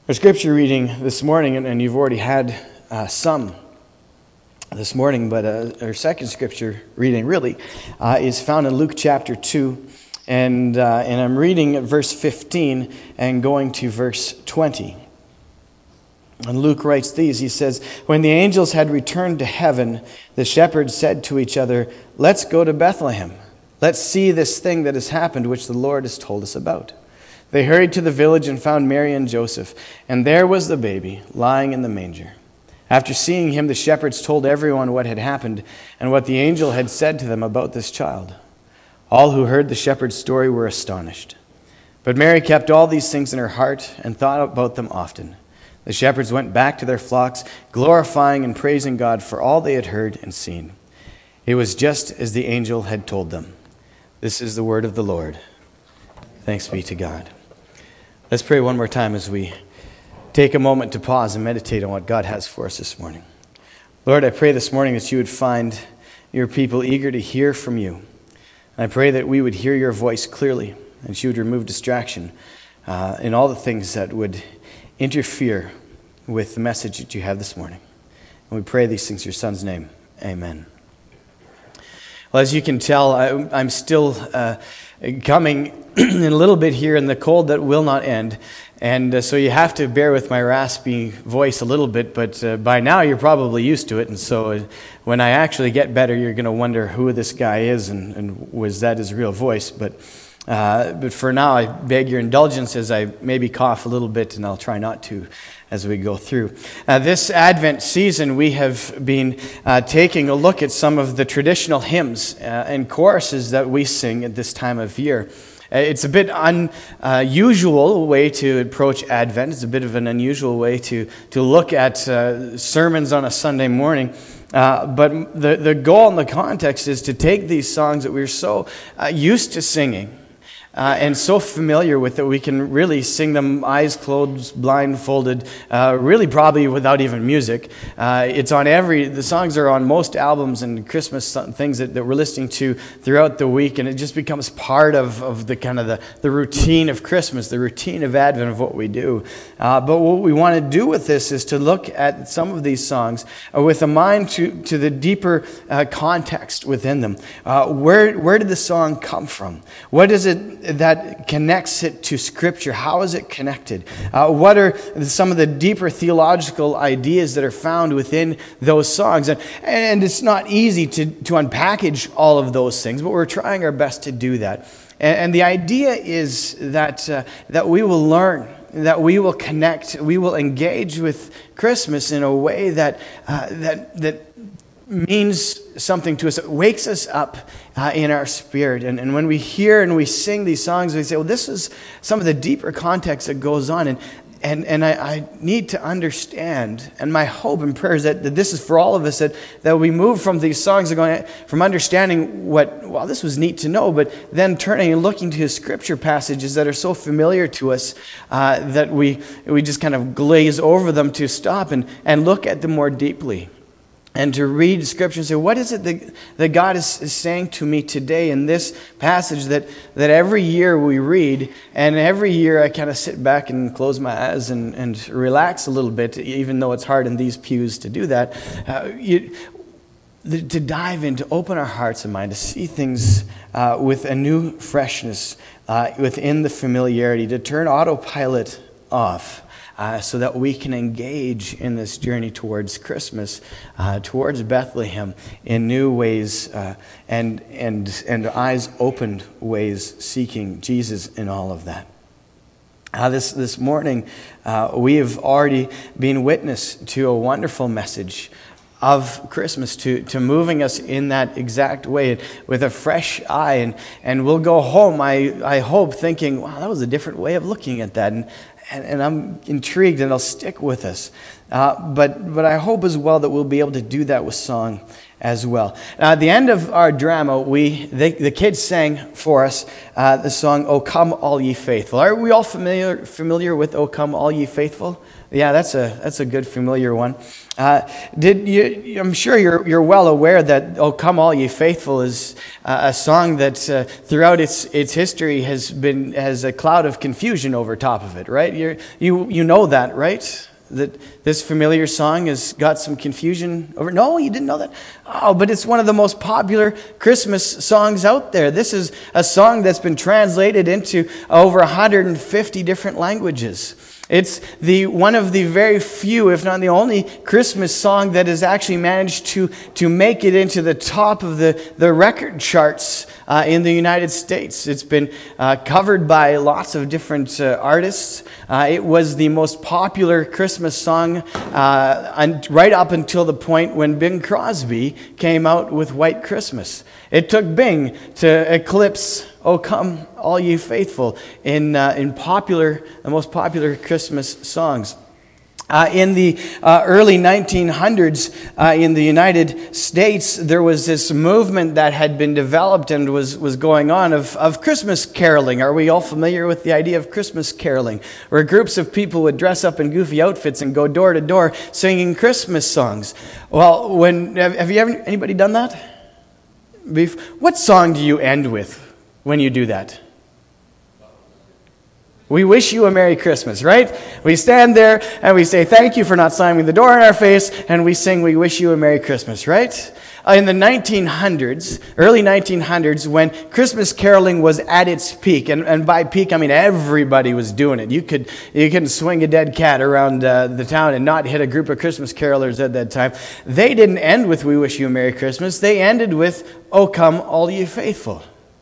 Our scripture reading this morning, and you've already had some this morning, but our second scripture reading really is found in Luke chapter 2, and I'm reading at verse 15 and going to verse 20. And Luke writes these, he says, "When the angels had returned to heaven, the shepherds said to each other, 'Let's go to Bethlehem. Let's see this thing that has happened, which the Lord has told us about.' They hurried to the village and found Mary and Joseph, and there was the baby lying in the manger. After seeing him, the shepherds told everyone what had happened and what the angel had said to them about this child. All who heard the shepherd's story were astonished. But Mary kept all these things in her heart and thought about them often. The shepherds went back to their flocks, glorifying and praising God for all they had heard and seen. It was just as the angel had told them." This is the word of the Lord. Thanks be to God. Let's pray one more time as we take a moment to pause and meditate on what God has for us this morning. Lord, I pray this morning that you would find your people eager to hear from you. And I pray that we would hear your voice clearly, and you would remove distraction in all the things that would interfere with the message that you have this morning. And we pray these things in your Son's name. Amen. Well, as you can tell, I'm still coming in a little bit here in the cold that will not end. And so you have to bear with my raspy voice a little bit, but by now you're probably used to it. And so when I actually get better, you're going to wonder who this guy is and was that his real voice. But for now, I beg your indulgence as I maybe cough a little bit, and I'll try not to as we go through. This Advent season, we have been taking a look at some of the traditional hymns and choruses that we sing at this time of year. It's a bit unusual way to approach Advent. It's a bit of an unusual way to look at sermons on a Sunday morning. But the goal and the context is to take these songs that we're so used to singing and so familiar with that we can really sing them eyes closed, blindfolded, really probably without even music. The songs are on most albums and Christmas things that we're listening to throughout the week, and it just becomes part of the kind of the routine of Christmas, the routine of Advent of what we do. But what we want to do with this is to look at some of these songs with a mind to the deeper context within them. Where did the song come from? What is it that connects it to Scripture? How is it connected? What are some of the deeper theological ideas that are found within those songs? And it's not easy to unpackage all of those things, but we're trying our best to do that. And the idea is that we will learn, that we will connect, we will engage with Christmas in a way that means something to us. It wakes us up in our spirit. And when we hear and we sing these songs, we say, well, this is some of the deeper context that goes on. And I need to understand, and my hope and prayer is that this is for all of us, that we move from these songs, from understanding this was neat to know, but then turning and looking to Scripture passages that are so familiar to us that we just kind of glaze over them to stop and look at them more deeply. And to read Scripture and say, what is it that God is saying to me today in this passage that every year we read, and every year I kind of sit back and close my eyes and relax a little bit, even though it's hard in these pews to do that, to dive in, to open our hearts and mind, to see things with a new freshness within the familiarity, to turn autopilot off. So that we can engage in this journey towards Christmas, towards Bethlehem in new ways and eyes opened ways, seeking Jesus in all of that. This morning, we have already been witness to a wonderful message of Christmas, to moving us in that exact way with a fresh eye. And we'll go home, I hope, thinking, wow, that was a different way of looking at that. And I'm intrigued, and it'll stick with us. But I hope as well that we'll be able to do that with song as well. Now, at the end of our drama, the kids sang for us the song, "O Come All Ye Faithful." Are we all familiar with "O Come All Ye Faithful"? Yeah, that's a good familiar one. I'm sure you're well aware that "O Come All Ye Faithful" is a song that throughout its history has a cloud of confusion over top of it, right? You know that, right? That this familiar song has got some confusion over. No, you didn't know that? Oh, but it's one of the most popular Christmas songs out there. This is a song that's been translated into over 150 different languages. It's one of the very few, if not the only, Christmas song that has actually managed to make it into the top of the record charts in the United States. It's been covered by lots of different artists. It was the most popular Christmas song right up until the point when Bing Crosby came out with "White Christmas." It took Bing to eclipse "O Come All Ye Faithful" in the most popular Christmas songs. In the early 1900s in the United States, there was this movement that had been developed and was going on of Christmas caroling. Are we all familiar with the idea of Christmas caroling? Where groups of people would dress up in goofy outfits and go door to door singing Christmas songs. Well, have you ever anybody done that? What song do you end with when you do that? "We wish you a Merry Christmas," right? We stand there and we say, "Thank you for not slamming the door in our face," and we sing, "We wish you a Merry Christmas," right? In the 1900s, early 1900s, when Christmas caroling was at its peak, and by peak I mean everybody was doing it. You couldn't swing a dead cat around the town and not hit a group of Christmas carolers at that time. They didn't end with "We wish you a Merry Christmas." They ended with "O Come All Ye Faithful."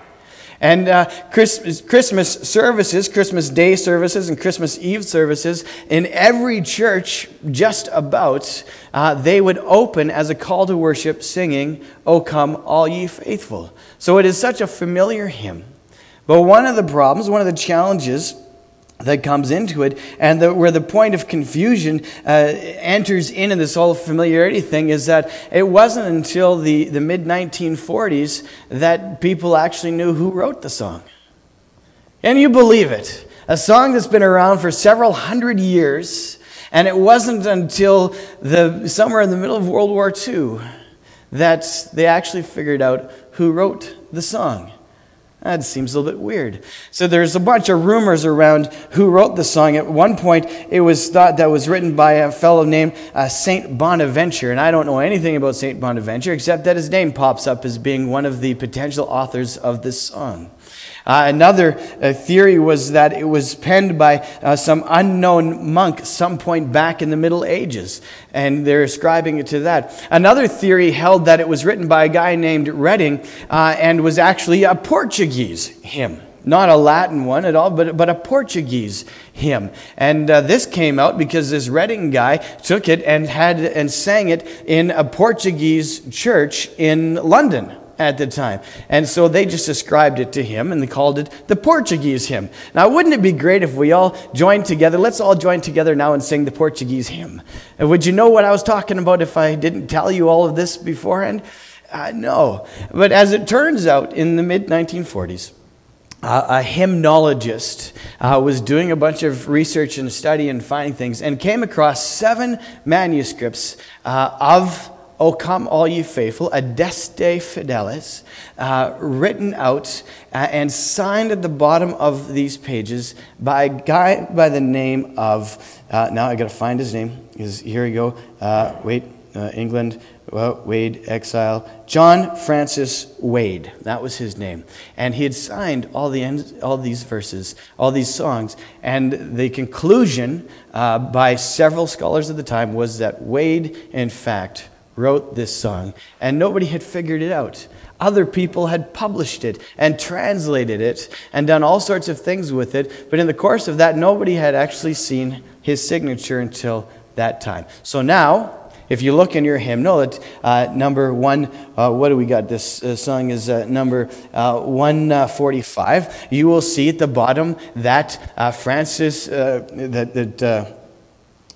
And Christmas services, Christmas Day services and Christmas Eve services, in every church just about, they would open as a call to worship singing, "O Come All Ye Faithful." So it is such a familiar hymn. But one of the problems, one of the challenges that comes into it, and where the point of confusion enters in this whole familiarity thing, is that it wasn't until the mid-1940s that people actually knew who wrote the song. Can you believe it? A song that's been around for several hundred years, and it wasn't until somewhere in the middle of World War II that they actually figured out who wrote the song. That seems a little bit weird. So there's a bunch of rumors around who wrote the song. At one point, it was thought that it was written by a fellow named Saint Bonaventure. And I don't know anything about Saint Bonaventure, except that his name pops up as being one of the potential authors of this song. Another theory was that it was penned by some unknown monk some point back in the Middle Ages, and they're ascribing it to that. Another theory held that it was written by a guy named Redding and was actually a Portuguese hymn. Not a Latin one at all, but a Portuguese hymn. And this came out because this Redding guy took it and sang it in a Portuguese church in London at the time. And so they just ascribed it to him and they called it the Portuguese hymn. Now, wouldn't it be great if we all joined together? Let's all join together now and sing the Portuguese hymn. And would you know what I was talking about if I didn't tell you all of this beforehand? No. But as it turns out, in the mid-1940s, a hymnologist was doing a bunch of research and study and finding things and came across 7 manuscripts of "O Come All Ye Faithful," Adeste Fideles, written out and signed at the bottom of these pages by a guy by the name of, now I got to find his name, because here we go, England, Wade, exile, John Francis Wade, that was his name. And he had signed all these verses, all these songs, and the conclusion by several scholars at the time was that Wade, in fact, wrote this song, and nobody had figured it out. Other people had published it and translated it and done all sorts of things with it, but in the course of that, nobody had actually seen his signature until that time. So now, if you look in your hymnal at number 1, what do we got? This song is number 145. You will see at the bottom that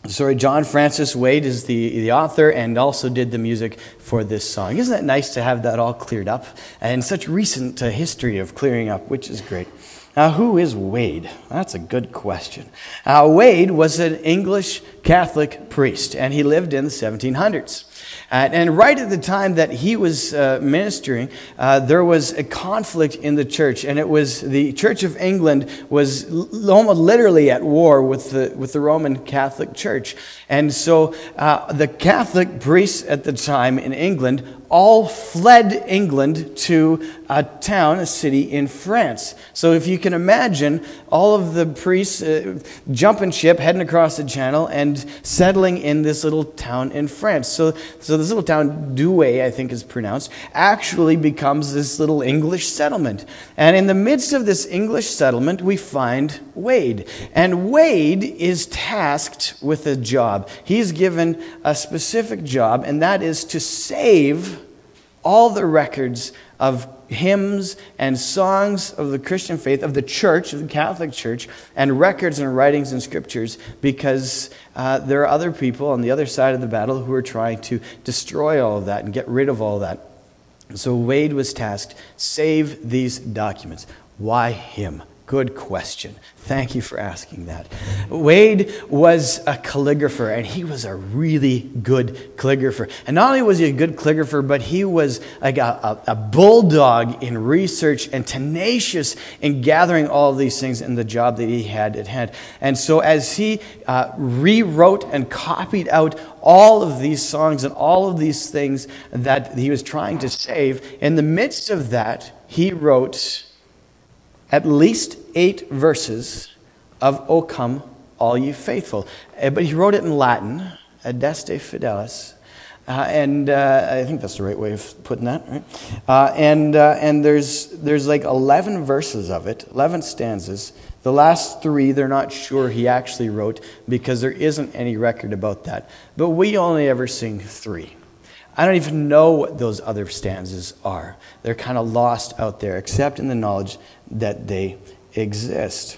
Sorry, John Francis Wade is the author and also did the music for this song. Isn't it nice to have that all cleared up? And such recent history of clearing up, which is great. Now, who is Wade? That's a good question. Wade was an English Catholic priest, and he lived in the 1700s. And right at the time that he was ministering, there was a conflict in the church, and it was the Church of England was almost literally at war with the Roman Catholic Church. And so the Catholic priests at the time in England all fled England to a town, a city in France. So if you can imagine all of the priests jumping ship, heading across the channel, and settling in this little town in France. So this little town, Douai, I think is pronounced, actually becomes this little English settlement. And in the midst of this English settlement, we find Wade. And Wade is tasked with a job. He's given a specific job, and that is to save all the records of hymns and songs of the Christian faith, of the church, of the Catholic Church, and records and writings and scriptures, because there are other people on the other side of the battle who are trying to destroy all of that and get rid of all that. So Wade was tasked, save these documents. Why him? Good question. Thank you for asking that. Wade was a calligrapher, and he was a really good calligrapher. And not only was he a good calligrapher, but he was like a bulldog in research and tenacious in gathering all of these things in the job that he had at hand. And so as he rewrote and copied out all of these songs and all of these things that he was trying to save, in the midst of that, he wrote at least 8 verses of O Come, All Ye Faithful. But he wrote it in Latin, Adeste Fidelis. And I think that's the right way of putting that, right? And there's like 11 verses of it, 11 stanzas. The last 3, they're not sure he actually wrote because there isn't any record about that. But we only ever sing 3. I don't even know what those other stanzas are. They're kind of lost out there, except in the knowledge that they exist.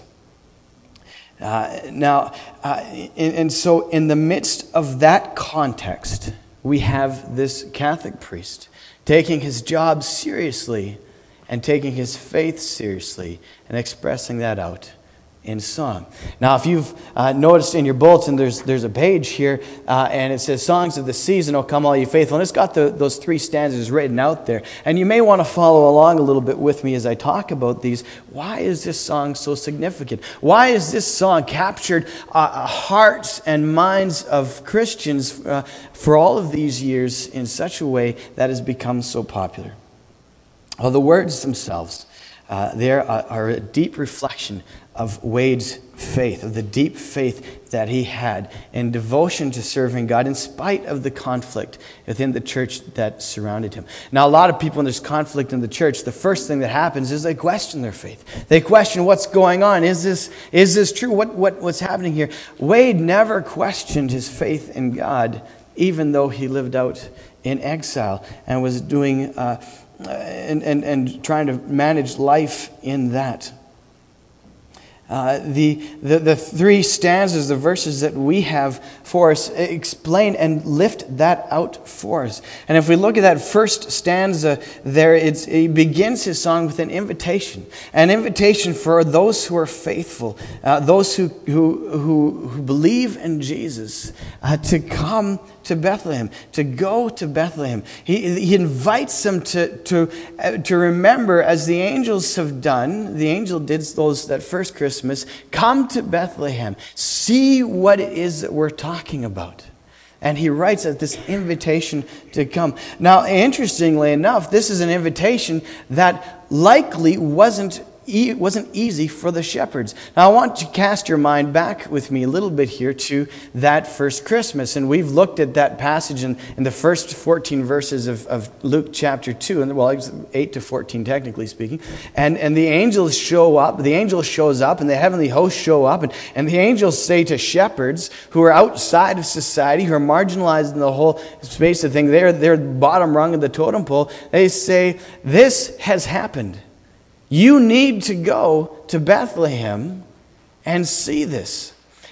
And so in the midst of that context, we have this Catholic priest taking his job seriously and taking his faith seriously and expressing that out in song. Now, if you've noticed in your bulletin, there's a page here, and it says, Songs of the Season, O Come All Ye Faithful. And it's got those 3 stanzas written out there. And you may want to follow along a little bit with me as I talk about these. Why is this song so significant? Why is this song captured hearts and minds of Christians for all of these years in such a way that has become so popular? Well, the words themselves, they are a deep reflection of Wade's faith, of the deep faith that he had in devotion to serving God in spite of the conflict within the church that surrounded him. Now, a lot of people, when there's conflict in the church, the first thing that happens is they question their faith. They question what's going on. Is this true? What's happening here? Wade never questioned his faith in God, even though he lived out in exile and was doing and trying to manage life in that. The 3 stanzas, the verses that we have for us, explain and lift that out for us. And if we look at that first stanza there, he begins his song with an invitation for those who are faithful, those who believe in Jesus, to come to Bethlehem, to go to Bethlehem. He invites them to remember, as the angels have done. The angel did those that first Christmas. Come to Bethlehem. See what it is that we're talking about. And he writes that this invitation to come. Now, interestingly enough, this is an invitation that likely wasn't easy for the shepherds. Now, I want to cast your mind back with me a little bit here to that first Christmas. And we've looked at that passage in the first 14 verses of Luke chapter 2. And well, it's 8 to 14, technically speaking. And the angels show up. The angel shows up, and the heavenly hosts show up. And the angels say to shepherds who are outside of society, who are marginalized in the whole space of things, they're bottom rung of the totem pole. They say, this has happened. You need to go to Bethlehem and see this.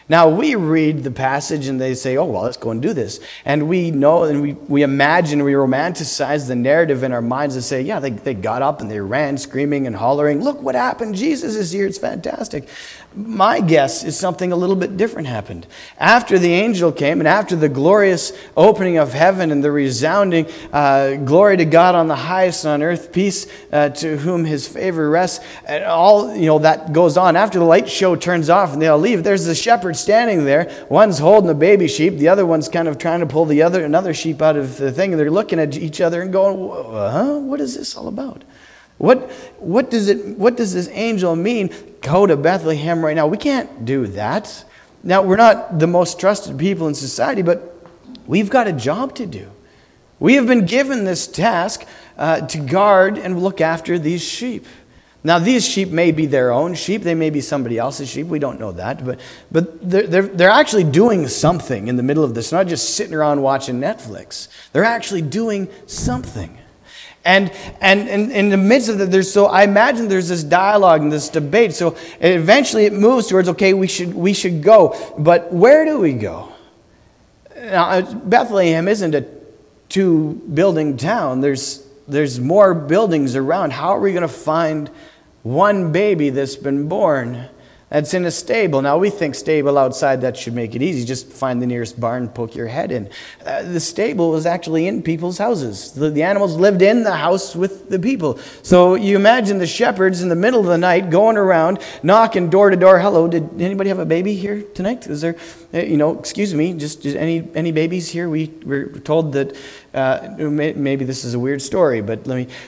Now, we read the passage and they say, oh, well, let's go and do this. And we know and we imagine, we romanticize the narrative in our minds and say, yeah, they got up and they ran screaming and hollering. Look what happened. Jesus is here. It's fantastic. My guess is something a little bit different happened. After the angel came and after the glorious opening of heaven and the resounding glory to God on the highest on earth, peace to whom his favor rests, and all that goes on. After the light show turns off and they all leave, there's the shepherd standing there. One's holding a baby sheep. The other one's kind of trying to pull another sheep out of the thing. And they're looking at each other and going, what is this all about? What does this angel mean? Go to Bethlehem right now. We can't do that. Now, we're not the most trusted people in society, but we've got a job to do. We have been given this task to guard and look after these sheep. Now, these sheep may be their own sheep. They may be somebody else's sheep. We don't know that. But they're actually doing something in the middle of this. Not just sitting around watching Netflix. They're actually doing something. And in the midst of that, I imagine there's this dialogue and this debate. So eventually it moves towards, okay, we should go. But where do we go? Now, Bethlehem isn't a 2-building town. There's more buildings around. How are we going to find one baby that's been born that's in a stable? Now, we think stable outside, that should make it easy. Just find the nearest barn, poke your head in. The stable was actually in people's houses. The animals lived in the house with the people. So you imagine the shepherds in the middle of the night going around, knocking door to door. Hello, did anybody have a baby here tonight? Is there, excuse me, just any babies here? We're told that, maybe this is a weird story, but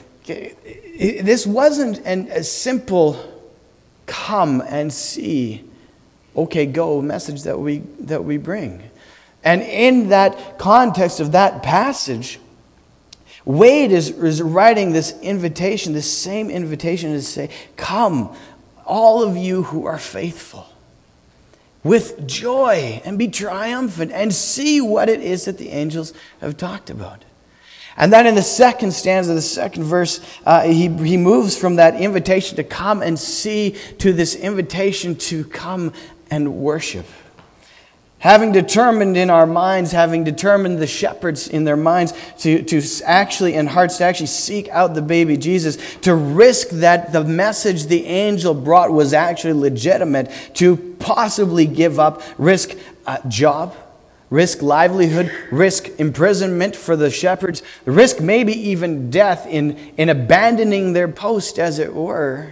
this wasn't a simple come and see, okay, go message that we bring. And in that context of that passage, Wade is writing this invitation, this same invitation to say, come, all of you who are faithful, with joy, and be triumphant, and see what it is that the angels have talked about. And then in the second stanza, the second verse, he moves from that invitation to come and see to this invitation to come and worship. Having determined in our minds, having determined the shepherds in their minds to actually, in hearts, to actually seek out the baby Jesus, to risk that the message the angel brought was actually legitimate, to possibly give up, risk a job, risk livelihood, risk imprisonment for the shepherds, risk maybe even death in abandoning their post, as it were.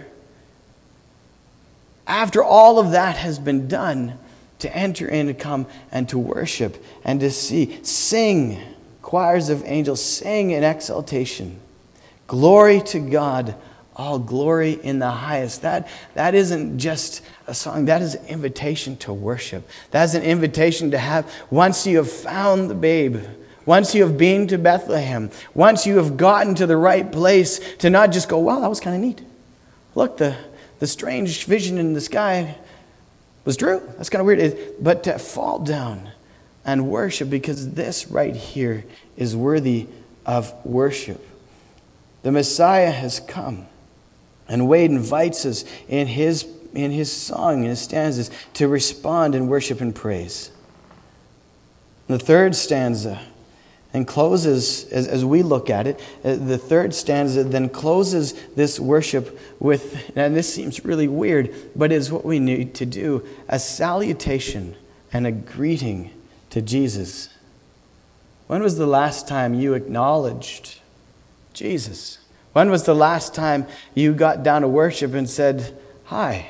After all of that has been done, to enter in, to come and to worship and to see, sing, choirs of angels, sing in exaltation. Glory to God, all glory in the highest. That isn't just a song. That is an invitation to worship. That's an invitation to have, once you have found the babe, once you have been to Bethlehem, once you have gotten to the right place, to not just go, wow, that was kind of neat. Look, the strange vision in the sky was true. That's kind of weird. But to fall down and worship, because this right here is worthy of worship. The Messiah has come. And Wade invites us in his song, in his stanzas, to respond in worship and praise. The third stanza and closes, as we look at it, the third stanza then closes this worship with, and this seems really weird, but it is what we need to do, a salutation and a greeting to Jesus. When was the last time you acknowledged Jesus? When was the last time you got down to worship and said, hi,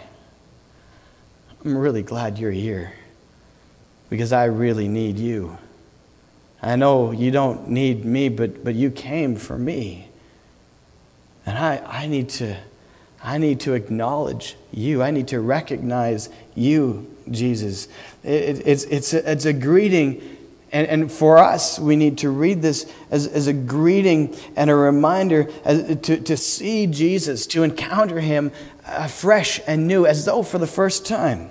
I'm really glad you're here because I really need you. I know you don't need me, but you came for me. And I need to acknowledge you. I need to recognize you, Jesus. It's a greeting. And for us, we need to read this as a greeting and a reminder to see Jesus, to encounter him fresh and new, as though for the first time.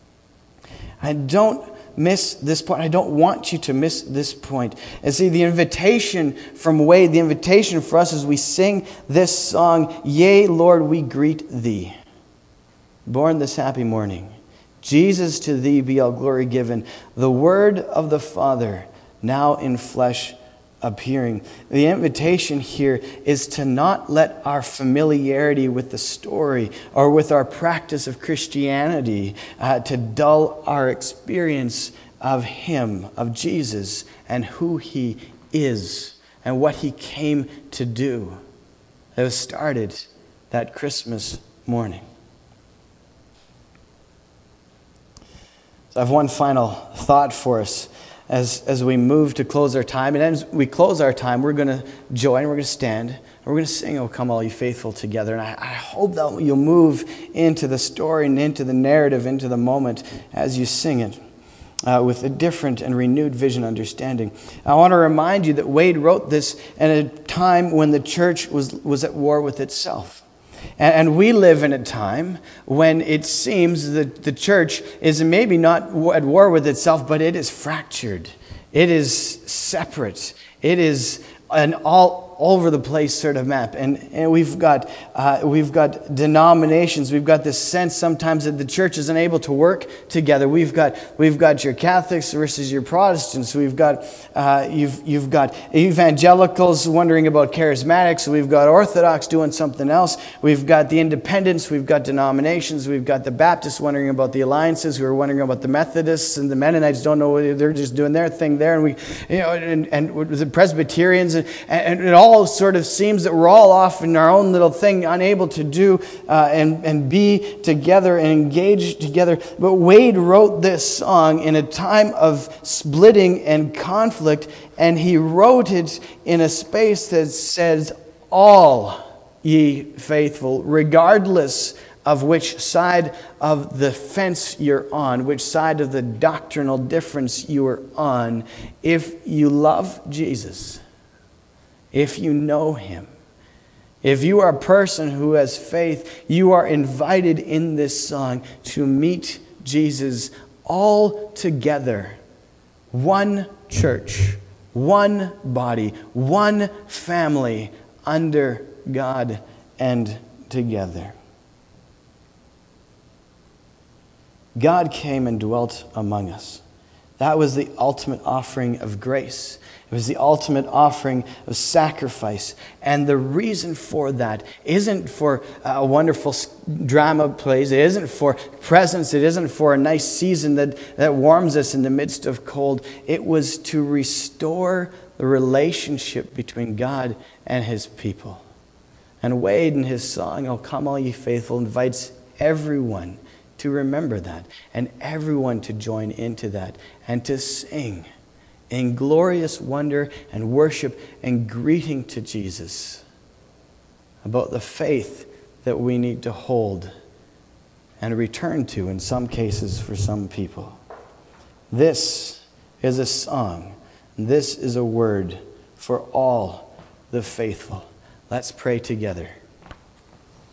I don't miss this point. I don't want you to miss this point. And see, the invitation from Wade, the invitation for us as we sing this song, Yea, Lord, we greet thee. Born this happy morning, Jesus, to thee be all glory given. The word of the Father, now in flesh appearing. The invitation here is to not let our familiarity with the story or with our practice of Christianity to dull our experience of Him, of Jesus, and who He is and what He came to do. That was started that Christmas morning. So I have one final thought for us as we move to close our time. And as we close our time, we're going to join, we're going to stand, and we're going to sing, "O Come All Ye Faithful," together. And I hope that you'll move into the story and into the narrative, into the moment as you sing it with a different and renewed vision understanding. I want to remind you that Wade wrote this at a time when the church was at war with itself. And we live in a time when it seems that the church is maybe not at war with itself, but it is fractured. It is separate. It is an all over the place sort of map. And we've got denominations. We've got this sense sometimes that the church is unable to work together. We've got your Catholics versus your Protestants. We've got you've got evangelicals wondering about charismatics. We've got Orthodox doing something else. We've got the independents. We've got denominations. We've got the Baptists wondering about the alliances, who are wondering about the Methodists, and the Mennonites don't know, they're just doing their thing there. And and the Presbyterians, and it all sort of seems that we're all off in our own little thing, unable to do and be together and engage together. But Wade wrote this song in a time of splitting and conflict, and he wrote it in a space that says, "All ye faithful," regardless of which side of the fence you're on, which side of the doctrinal difference you are on. If you love Jesus, if you know Him, if you are a person who has faith, you are invited in this song to meet Jesus all together. One church, one body, one family under God and together. God came and dwelt among us. That was the ultimate offering of grace. It was the ultimate offering of sacrifice. And the reason for that isn't for a wonderful drama plays. It isn't for presents. It isn't for a nice season that warms us in the midst of cold. It was to restore the relationship between God and His people. And Wade, in his song, "O Come All Ye Faithful," invites everyone to remember that, and everyone to join into that, and to sing in glorious wonder and worship and greeting to Jesus about the faith that we need to hold and return to in some cases for some people. This is a song. This is a word for all the faithful. Let's pray together.